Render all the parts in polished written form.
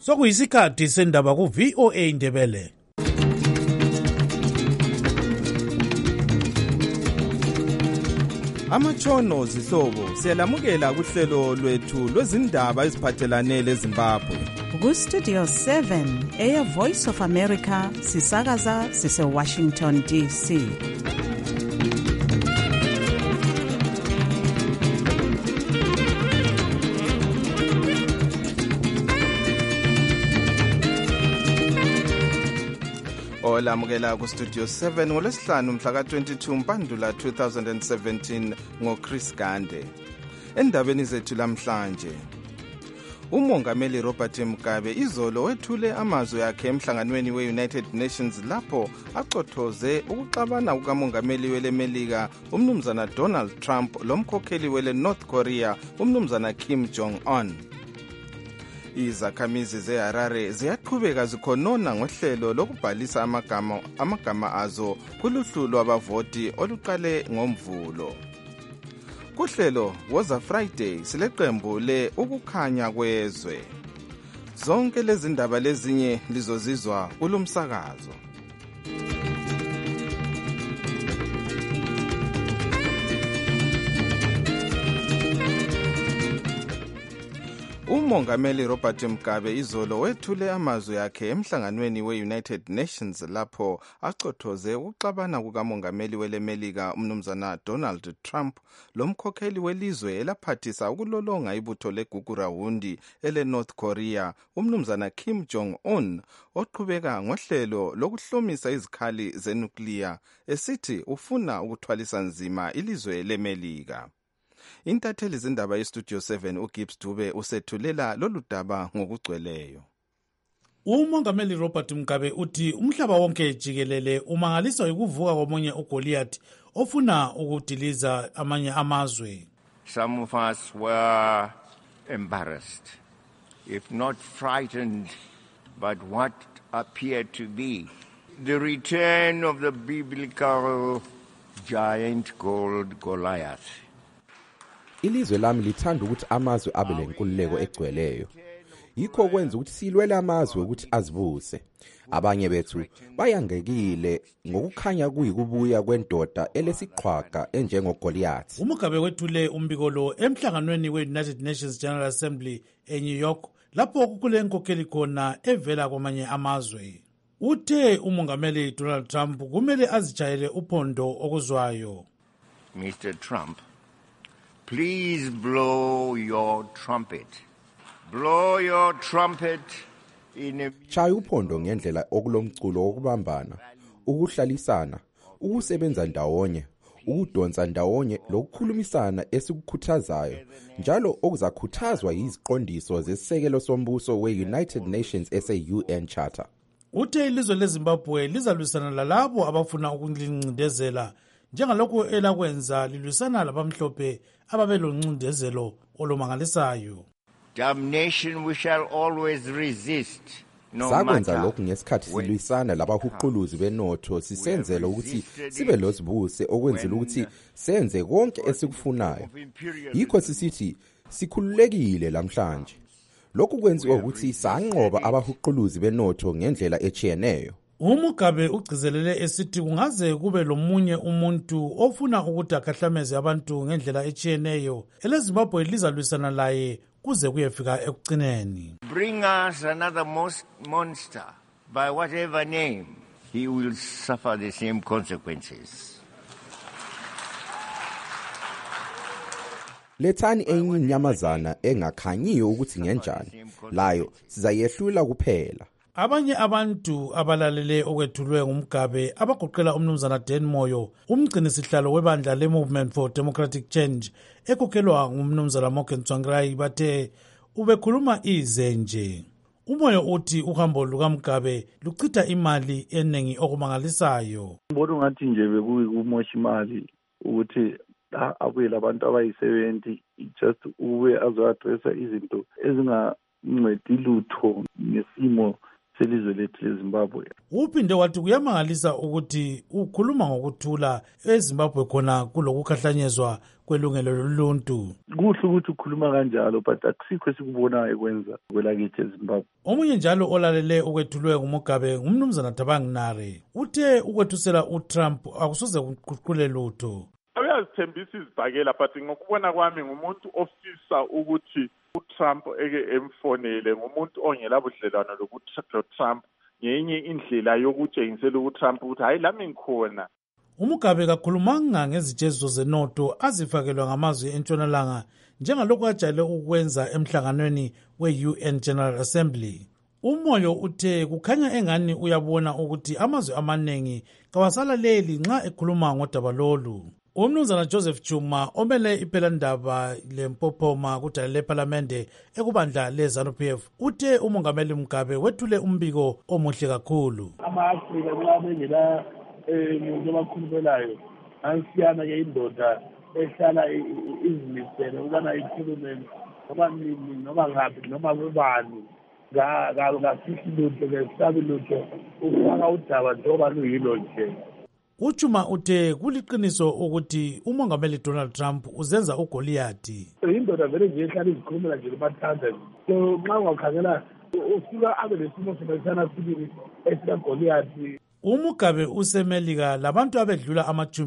Sokuyisikhathi sendaba ku VOA Indebele. Amatshono zihlobo siyalamukela kuhlelo lwethu lwezindaba eziphathelane leZimbabwe. Ku Studio 7 Air Voice of America sisakaza sise Washington DC. Olamukela ku Studio 7 ngolwesihlanu mhla ka-22 Mpandula 2017 ngoChris Gande. Endabeni zethu lamhlanje, uMongameli Robert Mugabe izolo wethule amazwi akhe emhlanganweni we-United Nations lapho aqothoze ukuxabana kukamongameli welemelika umnumzana Donald Trump lomkhokheli wele North Korea umnumzana Kim Jong-un. Izakhamizi zeHarare ziyaqhubeka zikhonona ngohlelo lokubhalisa amagama azo kuluhlu lwabavoti oluqale ngoMvulo. Kuhlelo Woza Friday sileqembu le ukukhanya kwezwe. Zonke lezi ndaba lezinye lizozizwa kulomsakazo. uMongameli Robert Mugabe izolo wethule amazwi akhe emhlanganweni we-United Nations lapho aqothoze ukuxabana kukamongameli welemelika umnumzana Donald Trump lomkhokheli welizwe elaphathisa ukulolonga ibutho leGugurawundi ele-North Korea umnumzana Kim Jong-un oqhubeka ngohlelo lokuhlomisa izikhali zenuclear esithi ufuna ukuthwalisa nzima ilizwe lemelika. Intatheli zindaba yeStudio 7 uGibbs Dube usethulela lolu daba ngokugcweleyo. uMongameli Robert Mugabe uthi umhlaba wonke jikelele umangaliswa ukuvuka komunye uGoliath ofuna ukudiliza amanye amazwe. Some of us were embarrassed, if not frightened, but what appeared to be the return of the biblical giant called Goliath. Ilizwe lami lithanda ukuthi amazwe abe lenkululeko egcweleyo. Yikho kwenza ukuthi silwele amazwe ukuthi azibuse. Abanye bethu bayangekile ngokukhanya kuyikubuya kwendoda elesiqhwaga enjengogoliath. uMugabe wethule umbiko lo emhlanganweni we-United Nations General Assembly eNew York lapho kukule nkokheli khona evela kwamanye amazwe. Uthe uMongameli Donald Trump kumele azijayele uphondo okuzwayo. Mr. Trump, please blow your trumpet. Blow your trumpet in a... Chaya uphondo ngendlela okulomculo wokubambana, ukuhlalisana, ukusebenza ndawonye, ukudonsa ndawonye lokukhulumisana esikukhuthazayo, njalo okuzakhuthazwa yiziqondiso zesisekelo sombuso we-United Nations ese-UN Charter. Uthe ilizwe leZimbabwe lizalwisana lalabo abafuna ukulincindezela njengalokhu elakwenza lilwisana labamhlophe ababeloncindezelo olumangalisayo. Damnation we shall always resist. No Sakwenza lokhu ngesikhathi silwisana labahuquluzi benotho sisenzela ukuthi sibe lozibuse okwenzela ukuthi senze konke esikufunayo. Yikho sisithi sikhululekile lamhlanje. Lokhu kwenziwa ukuthi sanqoba abahuquluzi benotho ngendlela echiyeneyo. uMugabe ugcizelele esithi kungaze kube lomunye umuntu ofuna ukuthi akhahlameze abantu ngendlela echiyeneyo eleZimbabwe lizalwisana laye kuze kuyefika ekugcineni. Bring us another monster by whatever name, he will suffer the same consequences. Lethani enye inyamazana engakhanyiyo ukuthi ngenjani, layo sizayehlula kuphela. Abanye abantu abalalele okwethulwe nguMugabe abagoqela umnumzana Dan Moyo, umgcini sihlalo webandla le-Movement for Democratic Change ekhokhelwa ngumnumzana Morgan Tsvangirai bathe ubekhuluma ize nje. Umoyo uthi uhambo lukaMugabe luchitha imali eningi okumangalisayo. Mbona ngathi nje bekuyikumosha imali ukuthi abuye labantu abayi-70 just ube azo-addressa izinto ezingancedi lutho ngesimo selizwe lethu leZimbabwe. Uphinde wathi kuyamangalisa ukuthi ukhuluma ngokuthula eZimbabwe khona kulokukhahlanyezwa kwelungelo loluntu. Kuhle ukuthi ukhuluma kanjalo, but akusikho esikubonayo ekwenza kwelakithi eZimbabwe. Omunye njalo olalele ukwethulwe nguMugabe ngumnumzana Thabang Nare uthe ukwethusela uTrump akusoze kuguqule lutho. Uyazithembisa izibhakela, but ngokubona kwami ngumuntu ofisa ukuthi uTrump emfonele, ngumuntu ongela budlelwano loTrump ngenye indlela yokutshengisela uTrump ukuthi hayi lami ngikhona. uMugabe kakhulumanga ngezitsheziso zenotho azifakelwa ngamazwe entshonalanga njengalokhu ajayele ukwenza emhlanganweni we-UN General Assembly. Umoyo uthe kukhanya engani uyabona ukuthi amazwe amaningi kawasalaleli nxa ekhuluma ngodaba lolu. Umnumzana Joseph Chuma omele ipelandaba leMpophoma kudala leParlamente ekubandla leZANU-PF uthe umongameli Mugabe wethule umbiko omuhle kakhulu. Ama-Afrika nxa bengela muntu abakhulumelayo ansiyana ke indoda ehlala izimisele ukubana ikhulume noma nini noma ngaphi noma kubani ngafihli lutho ngesabi lutho ufaka udaba njengoba luyilo nje. Uchuma uthe kuliqiniso ukuthi umongameli Donald Trump uzenza uGoliathi. Indoda vele nje ehlala izikhulumela nje kumathanda. So nxa ungakhangela ufika abe lesimo semesana sibili esikaGoliathi. uMugabe usemelika labantu abedlula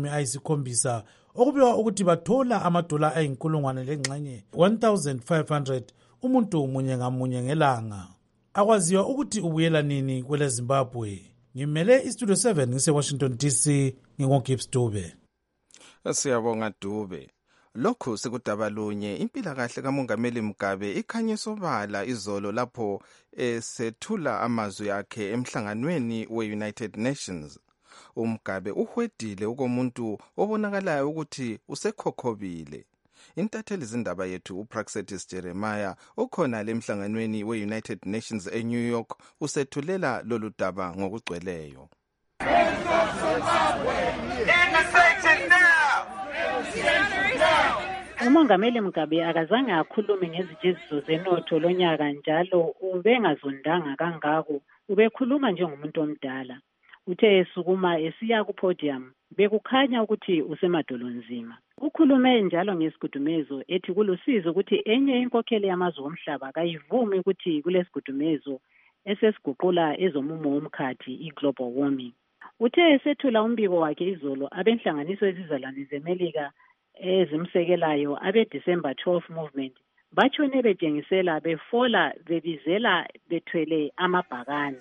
ama-70 okubikwa ukuthi bathola amadola ayinkulungwane lengxenye 1,500 umuntu munye ngamunye ngelanga. Akwaziwa ukuthi ubuyela nini kwele Zimbabwe. Ngimele iStudio 7 ngise-Washington DC ngingoGibbs Dube. Siyabonga Dube. Lokhu sekudaba lunye impilakahle kamongameli Mugabe ikhanye sobala izolo lapho esethula amazwi akhe emhlanganweni we-United Nations. uMugabe uhwedile ukomuntu obonakalayo ukuthi usekhokhobile. Intatheli zindaba yethu uPraxetis Jeremiah okhona lemhlanganweni we-United Nations eNew York usethulela lolu daba ngokugcweleyo. Umongameli Mugabe akazange akhulume ngezitsheziso zenotho lonyaka njalo ubengazondanga kangako, ubekhuluma njengomuntu omdala. Uthe esukuma esiya ku-podium bekukhanya ukuthi usemadolonzima. Ukhulume njalo ngesigudumezo ethi kulusizo ukuthi enye inkokheli yamazwe omhlaba kayivumi ukuthi kulesigudumezo esesiguqula ezomumo womkhathi i-global warming. Uthe esethula umbiko wakhe izolo abenhlanganiso ezizalwane zeMelika ezimsekelayo abe-December 12 movement batshone betshengisela befola bebizela bethwele amabhakani.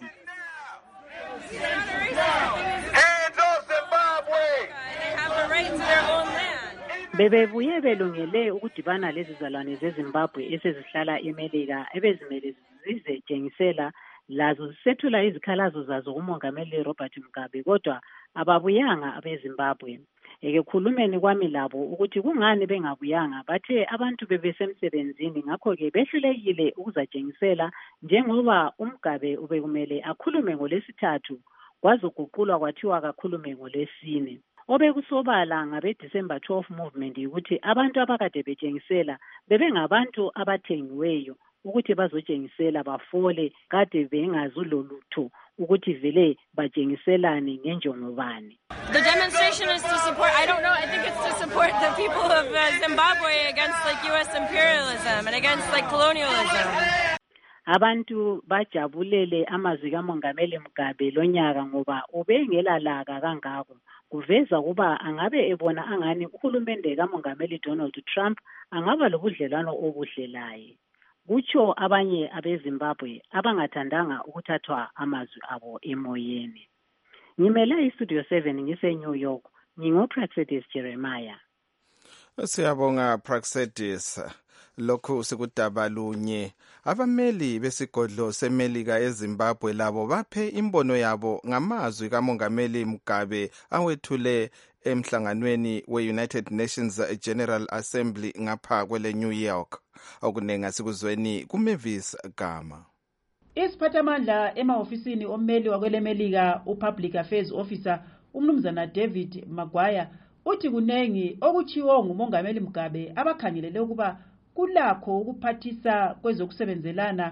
Bebebuye belungele ukudibana lezizalwane zeZimbabwe esezihlala eMelika ebezimele zizetshengisela lazo zisethula izikhalazo zazo kumongameli Robert Mugabe kodwa ababuyanga abeZimbabwe. Ekhulumeni kwami labo ukuthi kungani bengabuyanga bathe abantu bebesemsebenzini ngakho-ke behlulekile ukuzatshengisela njengoba uMugabe ubekumele akhulume ngoLwesithathu kwazoguqulwa kwathiwa kakhulume ngoLwesine. Obekusobala ngabe-December 12 movement ukuthi abantu abakade betshengisela bebengabantu abathengiweyo ukuthi bazotshengisela bafole kade bengazulolutho ukuthi vele batshengiselane ngenjongobani. The demonstration is to support, I don't know, I think it's to support the people of Zimbabwe against like US imperialism and against like colonialism. Abantu bajabulele amazwi kamongameli Mugabe lonyaka ngoba ubengelalaka kangako. Kuveza kuba angabe ebona angani uhulumende kamongameli Donald Trump angaba lobudlelwano obuhle laye. Kutsho abanye abeZimbabwe abangathandanga ukuthathwa amazwi abo emoyeni. Ngimele iStudio 7 ngise-New York, ngingoPraxetis Jeremiah. Siyabonga Praxetis. Lokhu sekudaba lunye. Abameli besigodlo seMelika eZimbabwe labo baphe imbono yabo ngamazwi kamongameli Mugabe awethule emhlanganweni we-United Nations General Assembly ngapha kwele New York. Okunenga sikuzweni kuMavis Gama. Isiphathamandla emahofisini ommeli wakwelemelika uPublic Affairs Officer umnumzana David Maguire uthi kunengi okuchiwo ngumongameli Mugabe abakhangelele ukuba kulakho ukuphathisa kwezokusebenzelana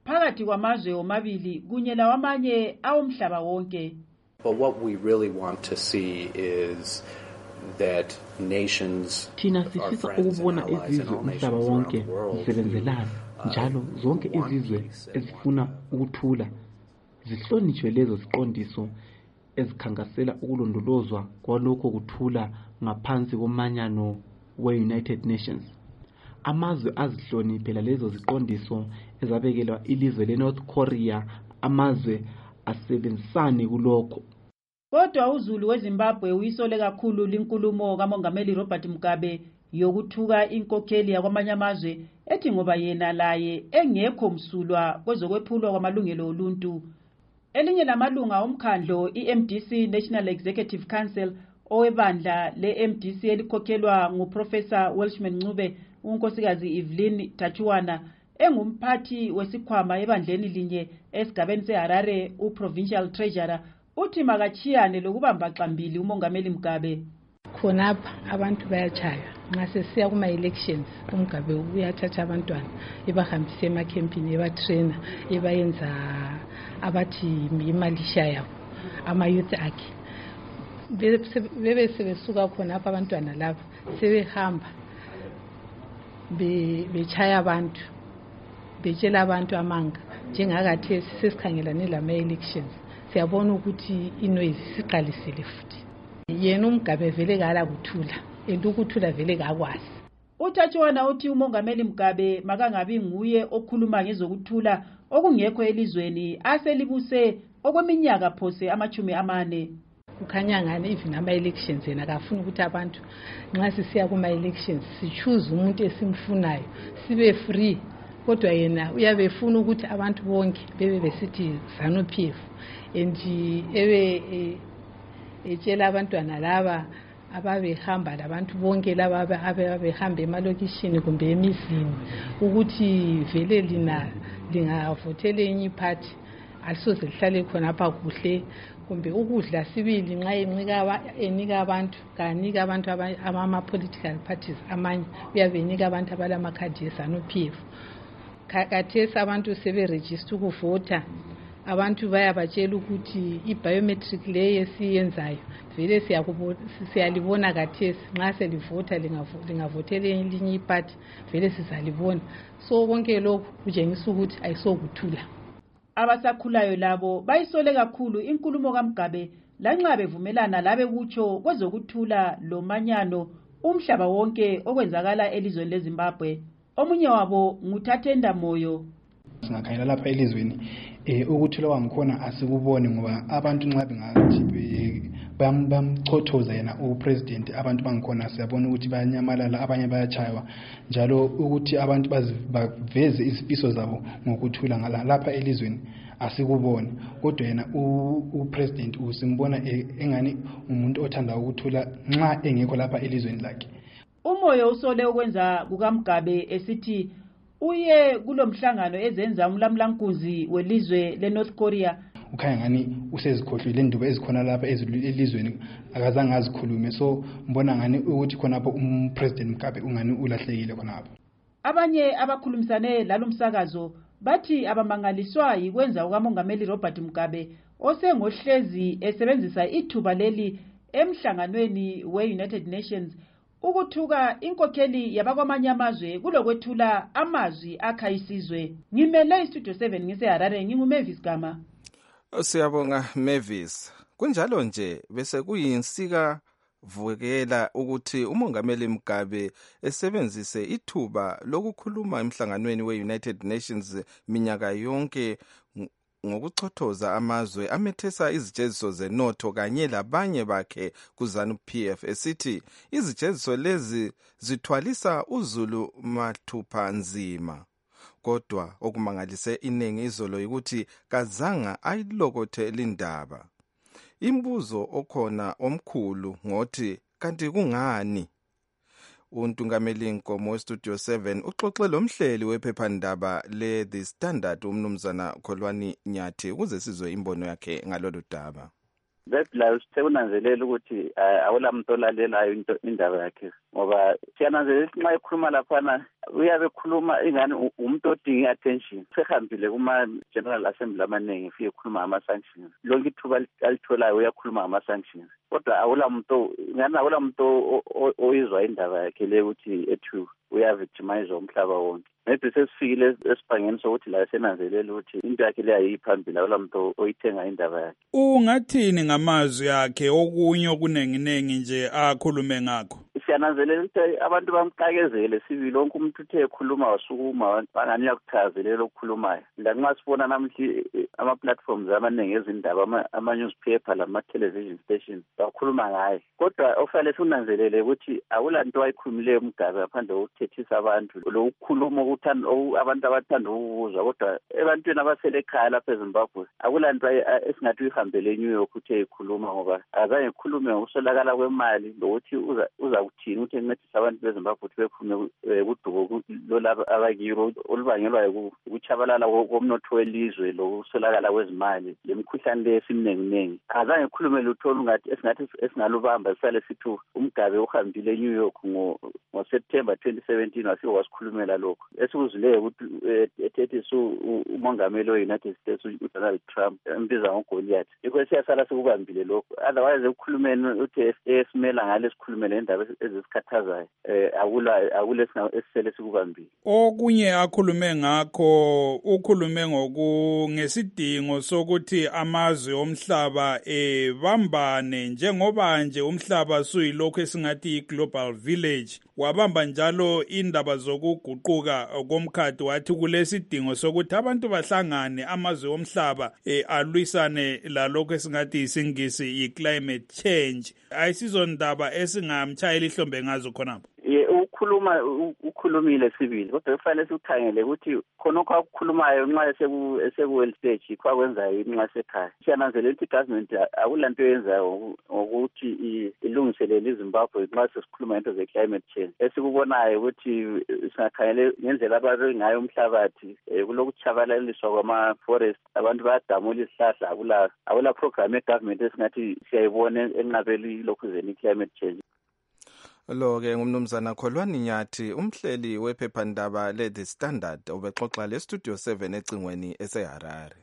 phakathi kwamazwe omabili kunye lawamanye awomhlaba wonke. But what we really want to see is that nations thina sifisa ukubona izizwe umhlaba wonke zisebenzelana njalo zonke izizwe ezifuna ukuthula zihlonishwe lezo ziqondiso ezikhankasela ukulondolozwa kwalokho kuthula ngaphansi komanyano we-United Nations. Amazwe azihloniphela lezo ziqondiso ezabekelwa ilizwe leNorth Korea, amazwe asebenzisane kulokho. Kodwa uZulu weZimbabwe uyisole kakhulu linkulumo kaMongameli Robert Mugabe yokuthuka inkokheli yakwamanye amazwe ethi ngoba yena laye engekho msulwa kwezokwephulwa kwamalungelo oluntu. Elinye lamalunga omkhandlo iMDC National Executive Council owebandla leMDC elikhokhelwa nguProfessor Welshman Ncube, unkosikazi Evelyn Tachuwana engumphathi wesikhwama ebandleni linye esigabeni seHarare uProvincial Treasurer uthi makachiyane lokubamba xambili uMongameli Mugabe. Khonapha abantu bayachaya nxa sesiya kuma elections uMugabe uyathatha abantwana ebahambise emakhempini ebatrainer ebayenza abathi imalisha yabo ama-youth akhe bebe sebesuka khonapha abantwana laba sebehamba bechaya abantu betshela abantu amanga njengakathesi sesikhangelane lama-elections siyabona ukuthi inoise siqalisile futhi yena uMugabe vele kala kuthula ukuthula vele kakwazi. uTachuwana uthi uMongameli Mugabe makangabi nguye okhuluma ngezokuthula okungekho elizweni aselibuse okweminyaka phose ama-40. Kukhanya ngani even ama-elections yena akafuna ukuthi abantu nxa sisiya kuma-elections sichoose umuntu esimfunayo sibe free, kodwa yena uyabefuna ukuthi abantu bonke bebe besithi ZANU-PF and etshela abantwana laba ababehamba labantu bonke laba ababehamba emalokishini kumbe emizini ukuthi vele lina lingavotela enye iphathi alisoze lihlale khona apha kuhle, kumbe ukudla sibili nxa enika abantu kanika abantu ama-political parties amanye uyabenika abantu abalamakhadi eZANU-PF. Khathesi abantu seberejista ukuvota, abantu bayabatshela ukuthi i-biometric le esiyenzayo vele siyalibona khathesi nxa selivota lingavotela elinye iphathi vele sizalibona. So konke lokhu kutshengisa ukuthi ayisokuthula. Abasakhulayo labo bayisole kakhulu inkulumo kaMugabe lanxa bevumelana labe kutsho kwezokuthula lomanyano umhlaba wonke okwenzakala elizweni leZimbabwe. Omunye wabo nguthathenda Moyo. Singakhangela lapha elizweni ukuthula kwamkhona asikuboni ngoba abantu nxa bengathi bamchothoza yena upresident, abantu bangikhona siyabona ukuthi bayanyamalala, abanye bayachaywa, njalo ukuthi abantu baveze izifiso zabo ngokuthula lapha elizweni asikuboni. Kodwa yena upresident usimbona engani umuntu othanda ukuthula nxa engekho lapha elizweni lakhe. Umoyo usole ukwenza kukaMugabe esithi uye kulomhlangano ezenza umlamlankuzi welizwe leNorth Korea. Ukhanya ngani usezikhohlwile indubo ezikhona lapha elizweni akazange azikhulume, so mbona ngani ukuthi khonapho umpresident Mugabe ungani ulahlekile khonapho. Abanye abakhulumisane lalomsakazo bathi abamangaliswa yikwenza ukaMongameli Robert Mugabe osengohlezi esebenzisa ithuba leli emhlanganweni we-United Nations ukuthuka inkokheli yabakwamanye amazwe kulokwethula amazwi akha isizwe. Ngimele iStudio 7 ngiseHarare, nginguMavis Gama. Siyabonga Mavis. Kunjalo nje bese kuyinsika vukela ukuthi uMongameli Mugabe esebenzise ithuba lokukhuluma emhlanganweni we-United Nations minyaka yonke ngokuchothoza amazwe amethesa izijeziso zenotho kanye labanye bakhe kuZANU-PF esithi izijeziso lezi zithwalisa uZulu mathupha nzima. Kodwa okumangalise iningi izolo ukuthi kazanga ayilokothe lindaba. Imbuzo okhona omkhulu ngothi kanti kungani? uNtungameli Nkomo weStudio 7 uxoxe lomhleli wephephandaba le-The Standard umnumzana Kholwani Nyathi ukuze sizwe imbono yakhe ngalolu daba. Beblayo sekunanzelela ukuthi awula muntu olalelayo indaba yakhe ngoba siyananzelela ukuthi nxa ekhuluma laphana uyabe ekhuluma ingani umuntu odinga i-attention. Sehambile kuma-General Assembly amaningi efike ekhuluma ngama-sanctions. Lonke ithuba alitholayo uyakhuluma ngama-sanctions. Kodwa awula muntu oyizwa indaba yakhe le ukuthi ethu uyavictimize umhlaba wonke. Maybe sesifikile esibhangeni sokuthi la senanzelela ukuthi into yakhe le ayiphambili awula muntu oyithenga indaba yakhe. Ungathini ngamazwi akhe okunye okunenginengi nje akhulume ngakho? Siyananzelela ukuthi abantu bamqakezele sibili wonke umuntu uthe ekhuluma wasukuma bangani uyakuchazelela okukhulumayo. Lanxa sibona namhla ama-platforms amaningi ezindaba ama-newspaper lama-television stations bakhuluma ngaye. Kodwa ofanele sikunanzelele ukuthi akulanto ayikhulumileyo uMgabe ngaphandle kokuthethisa abantu lokukhuluma abantu abathanda ukuzwa. Kodwa ebantwini abasele ekhaya lapha eZimbabwe akulanto esingathi uyihambele eNew York uthe ekhuluma ngoba azange ekhulume ngokuswelakala kwemali lokuthi uza kuthini ukuthi encedise abantu beZimbabwe ukuthi bephume kudubo lolaba abakiro olubangelwa ukuchabalala komnotho welizwe lokuswelakala kwezimali lemikhuhlane le esimnenginengi. Azange ekhulume lutho esingathi esingalubamba sisale sithi uMgabe uhambile eNew York ngoSeptember 2017 wafike wasikhulumela lokho. Esikuzwileyo ukuthi ethethi umongameli we-United States uDonald Trump embiza ngoGoliath. Yikho siyasala sikubambile lokho. Otherwise ekukhulumeni uthi esimela ngale sikhulumele indaba ezisikhathazayo akule esisele sikubambile. Okunye akhulume ngakho ukhulume ngesidingo sokuthi amazwe omhlaba bambane njengoba nje umhlaba suyilokho esingathi global village. Wabamba njalo indaba zokuguquka komkhathi wathi kulesidingo sokuthi abantu bahlangane amazwe omhlaba alwisane lalokho esingathi isingisi i-climate change. Ayisizondaba esingamtshayela ihlombe ngazo khonapho. Ukhulumile sibili kodwa kufanele sikukhangele ukuthi khonokho akukhulumayo nxa eseku-world stage kwakwenzayo inxa sekhaya. Siyananzelela ukuthi i-government akulanto yenzayo ngokuthi ilungiselele iZimbabwe nxa sesikhuluma ngento ze-climate change. Esikubonayo ukuthi singakhangele ngendlela ababe ngayo umhlabathi kulokuchabalaliswa kwama-forest abantu bayadamula izihlahla akula program ye-government esingathi siyayibona enqabeli lokhuzeni i-climate change. Lo-ke ngumnumzana Kholwani Nyathi umhleli wephephandaba le-The Standard ubexoxa le-Studio 7 ecingweni eseHarare.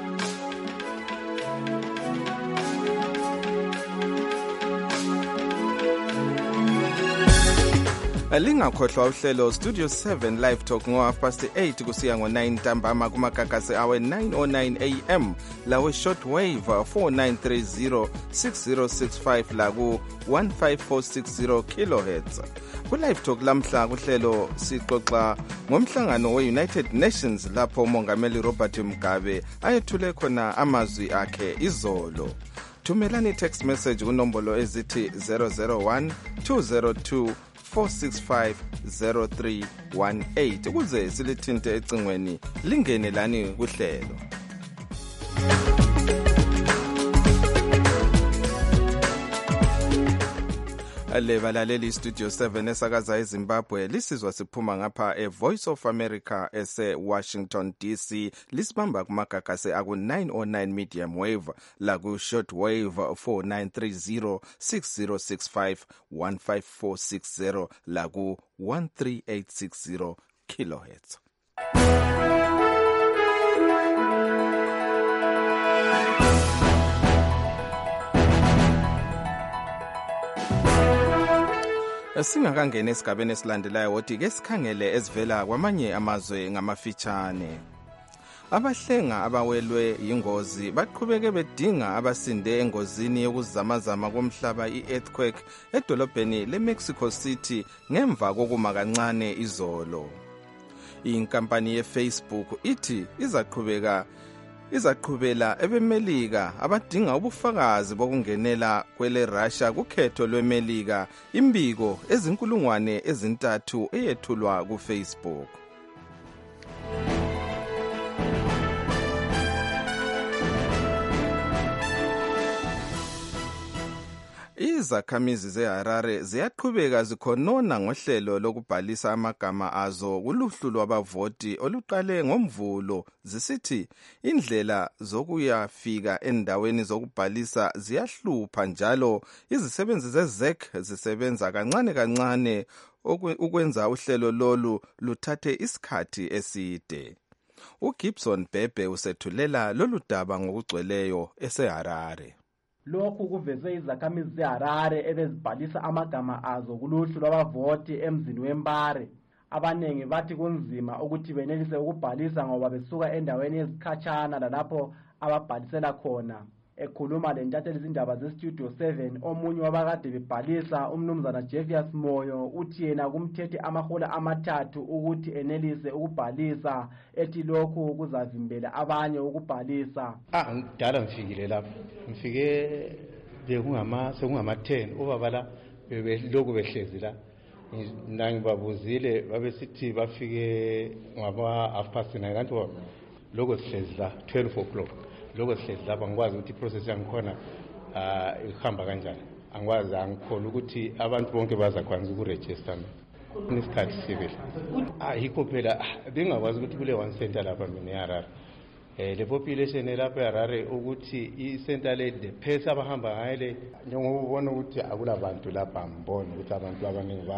Lingakhohlwa uhlelo Studio 7 Live Talk ngo8 kusiya ngo9 ntambama kumagagasi awe 909 AM lawe shortwave 4930 6065 la ku 15460 kHz. Ku Live Talk lamhla kuhlelo sixoxa ngomhlangano we-United Nations lapho umongameli Robert Mugabe ayethule khona amazwi akhe izolo. Thumelani text message kunombolo ezithi 001 202 4650318 ukuze silithinte ecingweni lingene lani kuhlelo. Lebalaleli Studio 7 esakaza eZimbabwe lisizwa siphuma ngapha eVoice of America ese-Washington DC lisibamba kumagagasi aku-909 medium wave laku shortwave 4930 6065 15460 laku 13860 kHz. Singakangena esigabeni esilandelayo woti ke sikhangele ezivela kwamanye amazwe ngamafitshane. Abahlenga abawelwe ingozi baqhubeke bedinga abasinde engozini yokuzamazama komhlaba i-earthquake edolobheni leMexico City ngemva kokuma kancane izolo. Inkampani yeFacebook ithi izaqhubela ebemelika abadinga ubufakazi bokungenela kwele Russia kukhetho lwemelika imbiko ezinkulungwane ezintathu eyethulwa kuFacebook. Izakhamizi zeHarare ziyaqhubeka zikhonona ngohlelo lokubhalisa amagama azo kuluhlu lwabavoti oluqale ngoMvulo zisithi indlela zokuyafika endaweni zokubhalisa ziyahlupha njalo izisebenzi zeZEC zisebenza kancane kancane ukwenza uhlelo lolu luthathe isikhathi eside. uGibson Bhebhe usethulela lolu daba ngokugcweleyo eseHarare. Lokhu kuveze izakhamizi zeHarare ebezibhalisa amagama azo kuluhlu lwabavoti emzini weMbare. Abanengi bathi kunzima ukuthi benelise ukubhalisa ngoba besuka endaweni ezikhatshana lalapho ababhalisela khona. Ekhuluma lentatheli izindaba zeStudio 7 omunye wabakade bebhalisa umnumzana Jeffius Moyo uthi yena kumthethe amahola amathathu ukuthi enelise ukubhalisa ethi lokhu kuzavimbela abanye ukubhalisa. Ngidala ngifikile lapha. Ngifike sekungama 10 ubabala bebeloko behlezi la. Ngibabuzile babesithi bafike ngaba 9:30 kanti lokho sihlezi la 12 o'clock. Lokho sihlezi lapha ngikwazi ukuthi iprocess yangikhona ihamba kanjani. Angikwazi angikholwa ukuthi abantu bonke bazakwanisa ukuregister ngesikhathi sibili. Yikho phela bengakwazi ukuthi kule one center lapha mina eHarare. Le population lapha eHarare ukuthi i-center le the pace abahamba ngayo njengobona ukuthi akulabantu lapha ngibona ukuthi abantu abaningi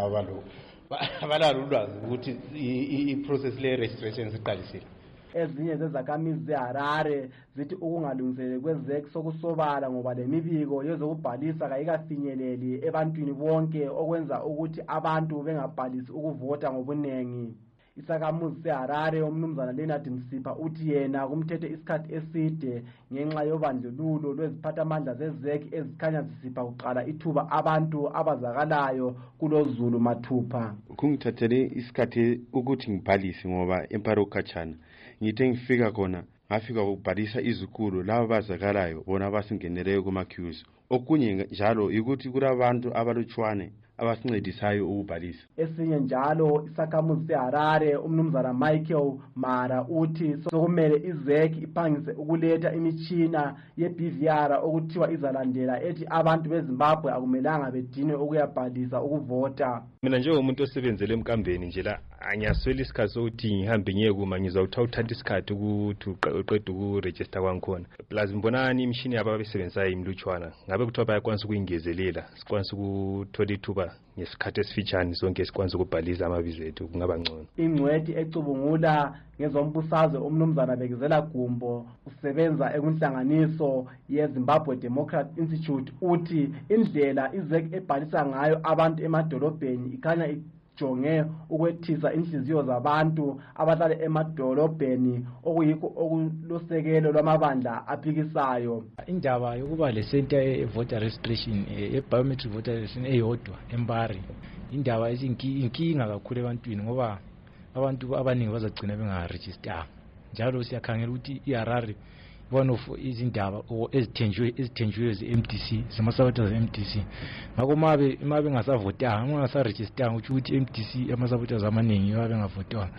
abalalo ulwazi ukuthi i-process le registration siqalisile. Ezinye zezakhamizi zeHarare zithi ukungalungiseleli kweZEC sokusobala ngoba lemibiko yezokubhalisa kayikafinyeleli ebantwini bonke okwenza ukuthi abantu bengabhalisi ukuvota ngobunengi. Isakhamuzi seHarare umnumzana Leonard Msipha uthi yena kumthethe isikhathi eside ngenxa yobandlululo lweziphathamandla zeZEC ezikhanya zisipha kuqala ithuba abantu abazakalayo kuloZulu mathupha. Kungithathele isikhathi ukuthi ngibhalise ngoba emparo khatshana. Ngithe ngifika khona ngafika ukubhalisa izikulu laba bazakalayo bona basingeneleyo kuma-queues. Okunye njalo ukuthi kulabantu abalutshwane abasincedisayo ukubhalisa. Esinye njalo isakhamuzi seHarare umnumzana Michael Mara uthi sokumele iZEC iphangise ukuletha imitshina yeBVR okuthiwa izalandela ethi abantu beZimbabwe akumelanga bedine ukuyabhalisa ukuvota. Mina njengomuntu osebenzele emkambeni nje la anyaswela isikhathi sokuthi ngihambe ngiyekuma ngizawuthatha isikhathi ukuthi uqede ukuregister kwangikhona. Plus mbonani imishini ababesebenzayo imlutshwana ngabe kuthiwa bayakwanisa ukuyingezelela sikwanisa ukuthola ithuba ngesikhathi esifitshane sonke sikwanisa ukubhaliza amabizo ethu kungaba ngcono. Ingcweti ecubungula ngezombusazwe umnumzana Bekezela Gumbo usebenza ekunhlanganiso yeZimbabwe Democrat Institute uthi indlela iZEC ebhalisa ngayo abantu emadolobheni ikhanya jonge ukwethisa inhliziyo zabantu abahlala emadolobheni okuyikho okulusekelo lwamabandla aphikisayo. Indaba yokuba le center voter registration biometric voter registration eyodwa eMbari indaba inkinga kakhulu ebantwini ngoba abantu abaningi bazagcina bengaregister. Njalo siyakhangela ukuthi iHarare one of izindaba ezithenjiwe ze-MDC zamasabatha ze-MDC ngakho mabe ngasavotanga ngasarejistanga ukuthi MDC amasabatha amaningi babe ngavotanga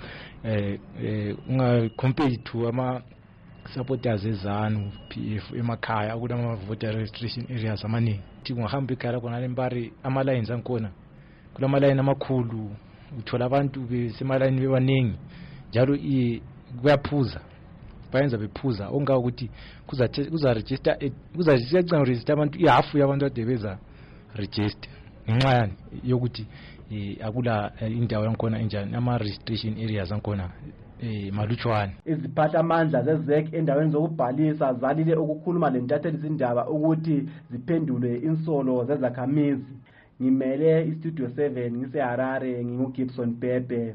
ungacompare to ama-supporters ezanu PF emakhaya kulama voter registration areas amaningi ukuthi kungahamba ikhaya khona leMbari ama-lines angikhona kulama-line amakhulu uthola abantu besema-line bebaningi njalo kuyaphuza bayenza bephuza onga ukuthi kuzaregister kuzaregister abantu ihalf yabantu ade beza register ngenxa yani yokuthi akula indawo yakhona enjani ama registration areas ankhona malutshwane. Iziphathamandla zeZEC endaweni zokubhalisa zalile ukukhuluma lentatheli izindaba ukuthi ziphendule insolo zezakhamizi. Ngimele iStudio 7 ngiseHarare nginguGibson Bhebhe.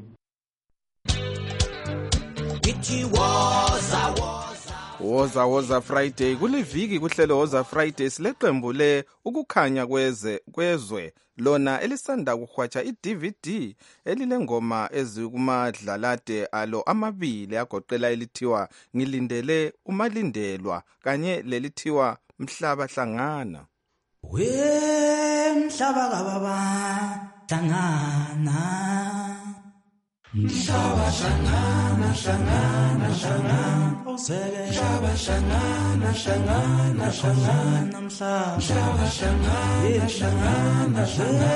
Woza Friday kuliviki kuhlelo Woza Friday sileqembu le ukukhanya kwezwe lona elisanda kuhwatsha iDVD elilengoma ezikumadlalade alo amabili agoqela elithiwa ngilindele umalindelwa kanye lelithiwa mhlaba hlangana. We mhlaba kababa hlangana Mhlaba hlangana hlangana hlangana awuseke mhlaba hlangana hlangana hlangana mhlaba hlangana hlangana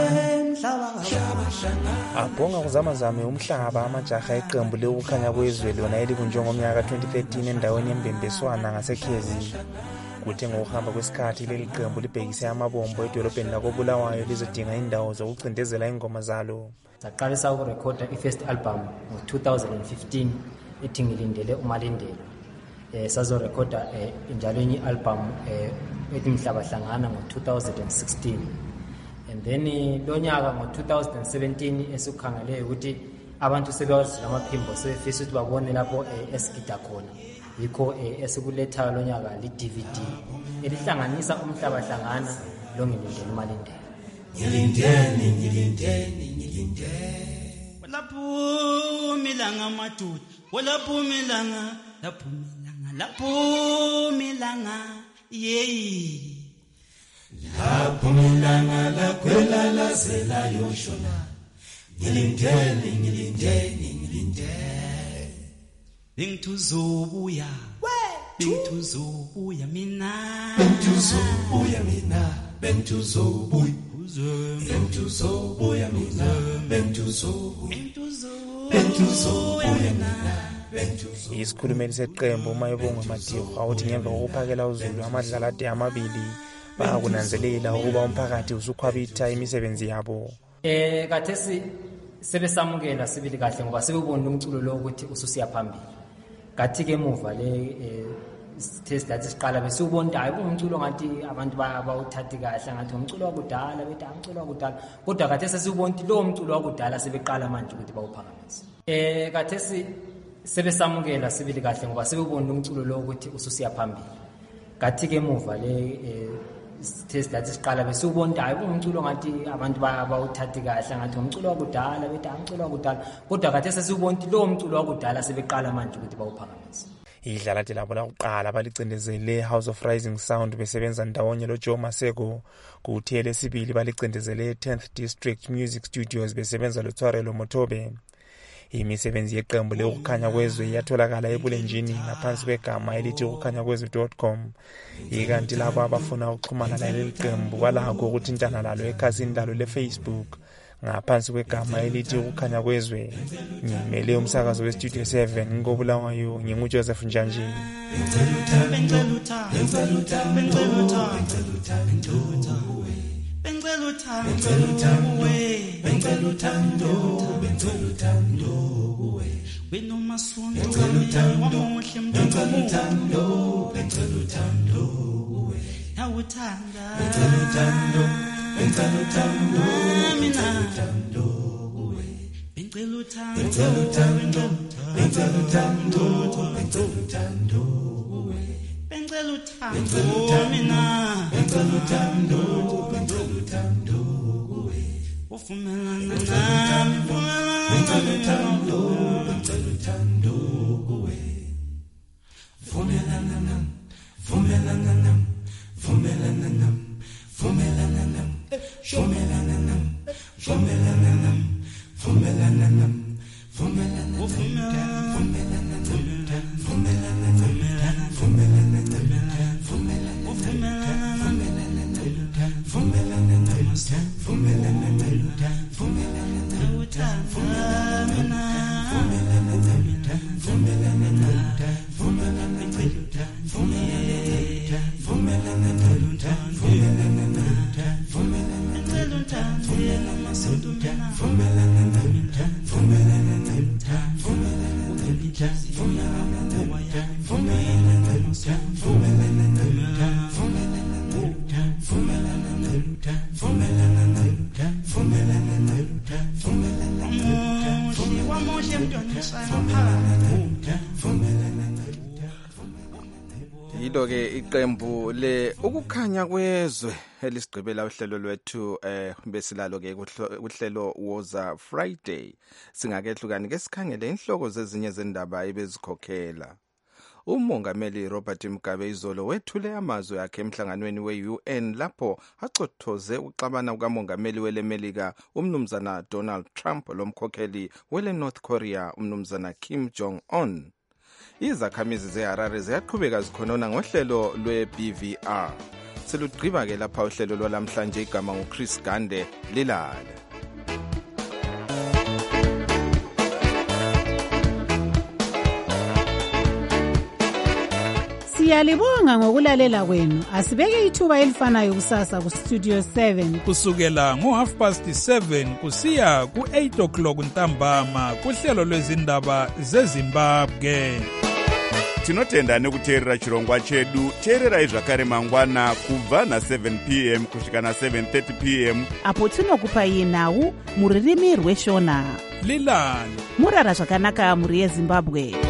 hlangana abhonga kuzamazame umhlaba amajaha eqembu lokukhanya kwezwe lona elibunjwe ngomnyaka 2013 endaweni yembembeswana ngasekhezi. Kuthe ngokuhamba kwesikhathi leli qembu libhekise amabombo edolobheni lakoBulawayo lizodinga indawo zokucindezela ingoma zalo. Saqalisa ukurekhoda i-first album ngo-2015 ethi ngilindele umalindelo. Sazorekhoda njalo enye album ethi Mhlaba Hlangana ngo-2016. And then lo nyaka ngo-2017 esikukhangele ukuthi abantu sebewazile amaphimbo sebefisa ukuthi babone lapho esigida khona. Yikho esikulethayo lo nyaka li-DVD elihlanganisa Umhlaba Hlangana lo ngilindele umalindelo. Ngilindele lapho milanga madudu lapho milanga yeyi lapho milanga lakwela lazela yoshona ngilindele bengithuzobuya mina bengithuzobuya mina isikhulumeli seqembu uMayibonga Madiba uthi ngemva kokuphakela uZulu amadlalade amabili bakunanzelela ukuba umphakathi usukhwabitha imisebenzi yabo. Kathesi sebesamukela sibili kahle ngoba sebebona umculo lo ukuthi ususiya phambili. Kathi ke emuva le test that siqala bese ubona hayi umculo ngathi abantu bawuthathi kahle ngathi umculo wakudala bethi umculo wakudala kodwa kathesi sibona ukuthi lo umculo wakudala sebeqala manje ukuthi bawuphakamise. Kathesi sebesamukela sibili kahle ngoba sebebona umculo lo ukuthi ususiya phambili. Kathi ke emuva le test that siqala bese ubona hayi umculo ngathi abantu bawuthathi kahle ngathi umculo wakudala bethi umculo wakudala kodwa kathesi sibona ukuthi lo umculo wakudala sebeqala manje ukuthi bawuphakamise. Idlalade labo lakuqala balicindezele House of Rising Sound besebenza ndawonye lo Joe Maseko. Kuthi lesibili balicindezele 10th District Music Studios besebenza lo Tshwarelo Motobe. Imisebenzi yeqembu lokukhanya kwezwe yatholakala ebulenjini ngaphansi kwegama elithi ukukhanyakwezwe.com. Ikanti labo abafuna ukuxhumana naleli qembu balakho ukuthintana lalo ekhasini lalo leFacebook ngaphansi kwegama elithi ukukhanya kwezwe. Ngimele umsakazo weStudio 7 ngoBulawayo nginguJoseph Njanji. Yilo-ke iqembu le ukukhanya kwezwe elisigqibela uhlelo lwethu besilalo-ke uhlelo Woza Friday. Singakehlukani ke sikhangele inhloko zezinye zendaba ebezikhokhela. umongameli Robert Mugabe izolo wethule amazwi akhe emhlanganweni we-UN lapho acothoze ukuxabana kukamongameli welemelika umnumzana Donald Trump lomkhokheli wele North Korea umnumzana Kim Jong-un. Izakhamizi zeHarare ziyaqhubeka zikhonona ngohlelo lwe-BVR. Selugqiba-ke lapha uhlelo lwalamhlanje igama nguChris Gande lilala. Siyalibonga ngokulalela kwenu. Asibeke ithuba elifanayo kusasa ku Studio 7 kusukela ngo7:30 kusiya ku8:00 ntambama kuhlelo lwezindaba zeZimbabwe. Tinotenda nekuteerera chirongwa chedu. Teererai zvakare mangwana kubva na7 p.m. kusvika na7:30 p.m. apo tinokupai nhau muririmi rweshona. Lilani murara zvakanaka muri yeZimbabwe.